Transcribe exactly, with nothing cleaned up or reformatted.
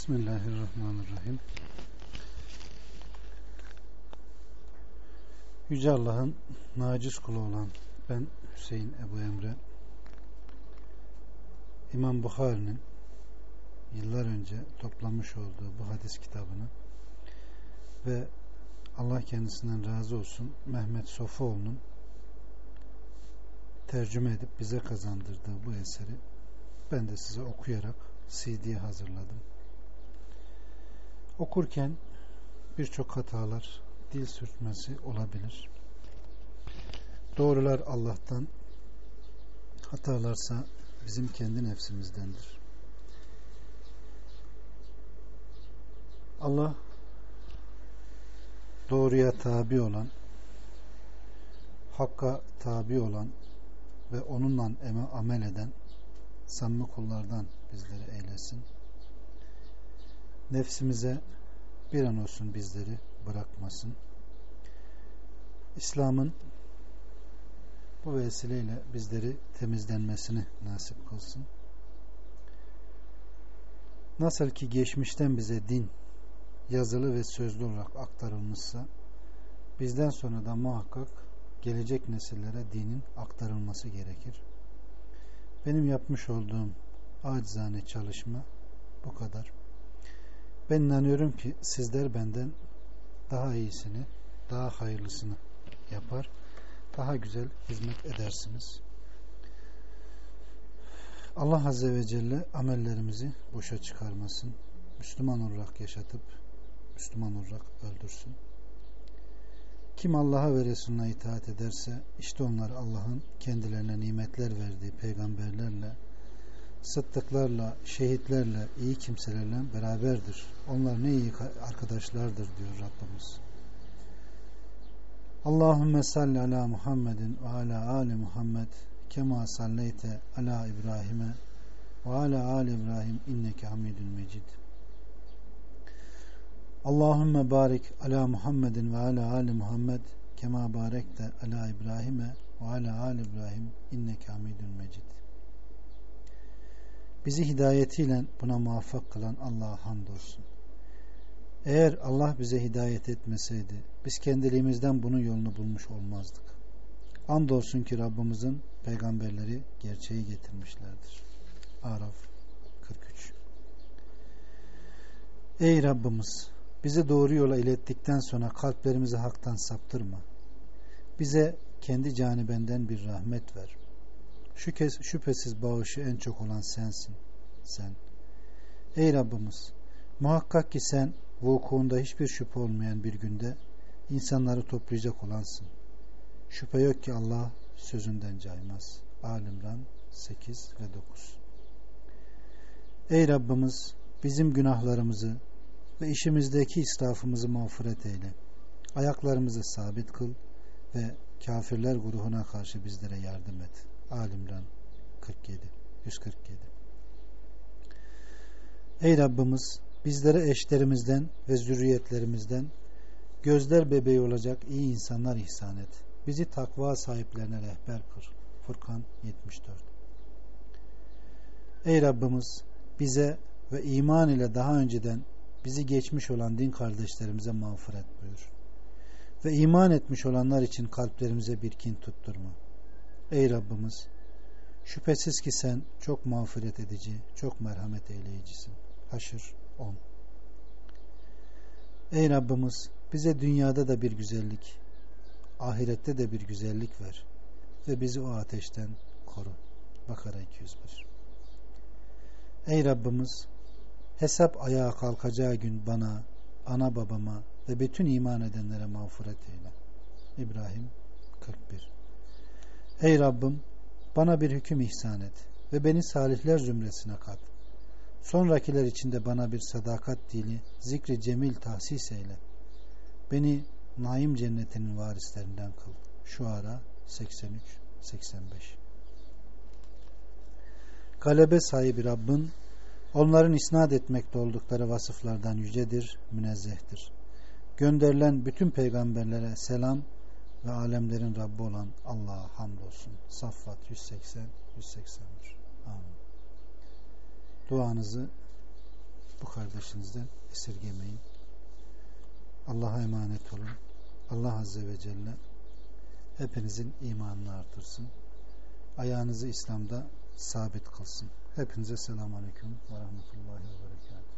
Bismillahirrahmanirrahim. Yüce Allah'ın naciz kulu olan ben Hüseyin Ebu Emre, İmam Bukhari'nin yıllar önce toplamış olduğu bu hadis kitabını ve Allah kendisinden razı olsun Mehmet Sofuoğlu'nun tercüme edip bize kazandırdığı bu eseri ben de size okuyarak C D'ye hazırladım. Okurken birçok hatalar, dil sürtmesi olabilir. Doğrular Allah'tan, hatalarsa bizim kendi nefsimizdendir. Allah doğruya tabi olan, hakka tabi olan ve onunla amel eden samimi kullardan bizleri eylesin. Nefsimize bir an olsun bizleri bırakmasın. İslam'ın bu vesileyle bizleri temizlenmesini nasip kılsın. Nasıl ki geçmişten bize din yazılı ve sözlü olarak aktarılmışsa, bizden sonra da muhakkak gelecek nesillere dinin aktarılması gerekir. Benim yapmış olduğum acizane çalışma bu kadar. Ben inanıyorum ki sizler benden daha iyisini, daha hayırlısını yapar, daha güzel hizmet edersiniz. Allah Azze ve Celle amellerimizi boşa çıkarmasın. Müslüman olarak yaşatıp Müslüman olarak öldürsün. Kim Allah'a ve Resulüne itaat ederse işte onlar Allah'ın kendilerine nimetler verdiği peygamberlerle, sıddıklarla, şehitlerle, iyi kimselerle beraberdir. Onlar ne iyi arkadaşlardır diyor Rabbimiz. Allahümme salli ala Muhammedin ve ala ali Muhammed kema salleyte ala İbrahim'e ve ala ali İbrahim inneke hamidun mecid. Allahümme barik ala Muhammedin ve ala ali Muhammed kema barekte ala İbrahim'e ve ala ali İbrahim inneke hamidun mecid. Bizi hidayetiyle buna muvaffak kılan Allah'a hamdolsun. Eğer Allah bize hidayet etmeseydi biz kendiliğimizden bunun yolunu bulmuş olmazdık. Andolsun ki Rabbimizin peygamberleri gerçeği getirmişlerdir. Araf kırk üç. Ey Rabbimiz, bizi doğru yola ilettikten sonra kalplerimizi haktan saptırma. Bize kendi canibenden bir rahmet ver. Şüphesiz bağışı en çok olan sensin. Sen. Ey Rabbimiz, muhakkak ki sen vukuunda hiçbir şüphe olmayan bir günde insanları toplayacak olansın. Şüphe yok ki Allah sözünden caymaz. Al-İmran sekiz ve dokuz. Ey Rabbimiz, bizim günahlarımızı ve işimizdeki israfımızı mağfiret eyle. Ayaklarımızı sabit kıl ve kafirler grubuna karşı bizlere yardım et. Al-İmran kırk yedi yüz kırk yedi. Ey Rabbimiz, bizlere eşlerimizden ve zürriyetlerimizden gözler bebeği olacak iyi insanlar ihsan et. Bizi takva sahiplerine rehber kıl. Furkan yetmiş dört. Ey Rabbimiz, bize ve iman ile daha önceden bizi geçmiş olan din kardeşlerimize mağfiret buyur. Ve iman etmiş olanlar için kalplerimize bir kin tutturma. Ey Rabbimiz, şüphesiz ki sen çok mağfiret edici, çok merhamet eyleyicisin. Haşr on. Ey Rabbimiz, bize dünyada da bir güzellik, ahirette de bir güzellik ver ve bizi o ateşten koru. Bakara iki yüz bir. Ey Rabbimiz, hesap ayağa kalkacağı gün bana, ana babama ve bütün iman edenlere mağfiret eyle. İbrahim kırk bir. Ey Rabbim, bana bir hüküm ihsan et ve beni salihler zümresine kat. Sonrakiler içinde bana bir sadakat dili, zikri cemil tahsis eyle. Beni naim cennetinin varislerinden kıl. Şuara seksen üç seksen beş. Galebe sahibi Rabbin, onların isnat etmekte oldukları vasıflardan yücedir, münezzehtir. Gönderilen bütün peygamberlere selam ve alemlerin Rabbi olan Allah'a hamdolsun. Saffat yüz seksen yüz seksen bir. Amin. Duanızı bu kardeşinizden esirgemeyin. Allah'a emanet olun. Allah Azze ve Celle hepinizin imanını artırsın. Ayağınızı İslam'da sabit kılsın. Hepinize selamun aleyküm ve rahmetullahi ve berekatuhu.